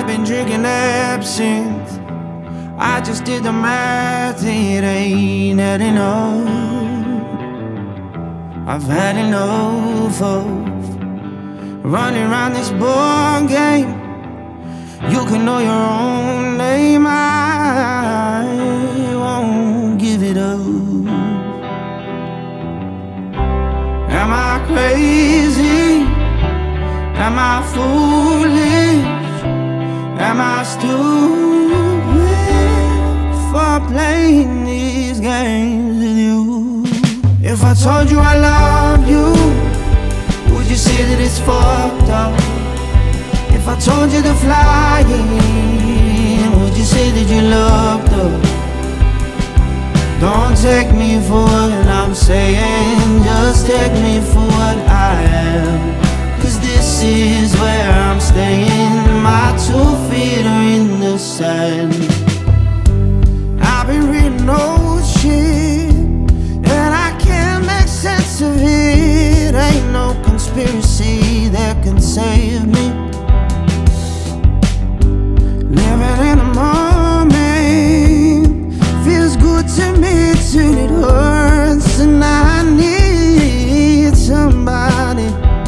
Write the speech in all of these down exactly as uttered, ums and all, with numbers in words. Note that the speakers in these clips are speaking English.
I've been drinking absinthe. I just did the math, it ain't adding up. I've had enough of running around this board game. You can know your own name, I won't give it up. Am I crazy? Am I foolish? Am I stupid for playing these games with you? If I told you I loved you, would you say that it's fucked up? If I told you to fly in, would you say that you loved her? Don't take me for what I'm saying, just take me for what I am. Cause this is where I'm staying, my two feet are in the sand. I've been reading old shit, and I can't make sense of it. Ain't no conspiracy that can save me. Living in a moment feels good to me till it hurts, and I need somebody.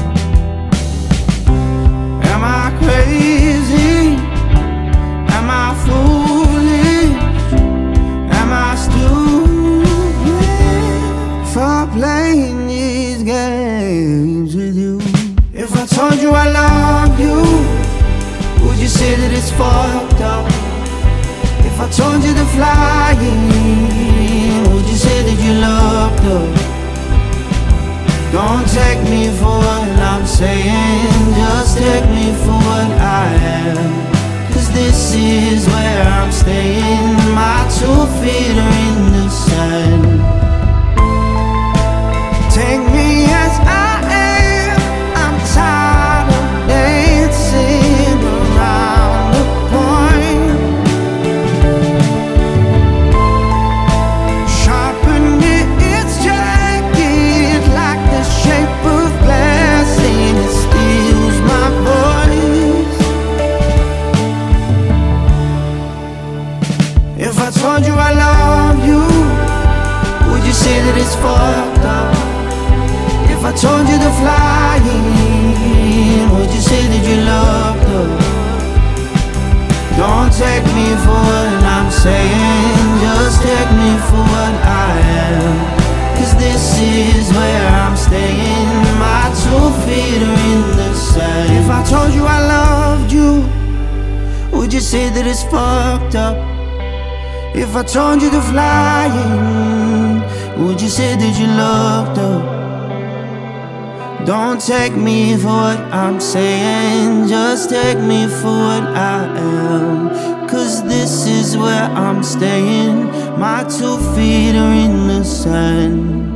Am I crazy? Am I foolish? Am I stupid for playing these games with you? If I told you I love you, would you say that it's fucked up? If I told you to fly in, would you say that you loved her? Don't take me for what I'm saying, just take me for what I am. Cause this is where I'm staying, my two feet are in the sand. Take me as I am, I'm tired of dancing around the point. Sharpen its jacket like the shape of glass, and it steals my voice. If I told you I love you, would you say that it's fucked up? If I told you to fly in, would you say that you loved her? Don't take me for what I'm saying, just take me for what I am. Cause this is where I'm staying, my two feet are in the sand. If I told you I loved you, would you say that it's fucked up? If I told you to fly in, would you say that you loved her? Don't take me for what I'm saying, just take me for what I am. Cause this is where I'm staying, my two feet are in the sand.